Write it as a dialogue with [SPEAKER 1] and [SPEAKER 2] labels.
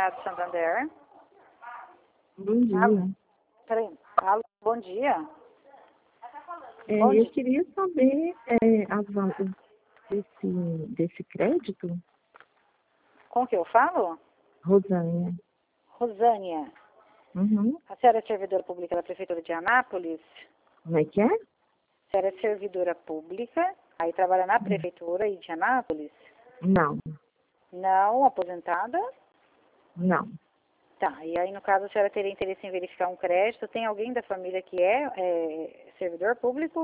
[SPEAKER 1] Senado Santander.
[SPEAKER 2] Bom dia.
[SPEAKER 1] Peraí. Alô, bom dia.
[SPEAKER 2] Eu queria saber as valores desse crédito.
[SPEAKER 1] Com que eu falo?
[SPEAKER 2] Rosânia.
[SPEAKER 1] Rosânia.
[SPEAKER 2] Uhum.
[SPEAKER 1] A senhora é servidora pública da Prefeitura de Anápolis?
[SPEAKER 2] Como é que é?
[SPEAKER 1] A senhora é servidora pública, aí trabalha na Prefeitura de Anápolis?
[SPEAKER 2] Não.
[SPEAKER 1] Não, aposentada?
[SPEAKER 2] Não.
[SPEAKER 1] Tá, e aí no caso a senhora teria interesse em verificar um crédito? Tem alguém da família que é servidor público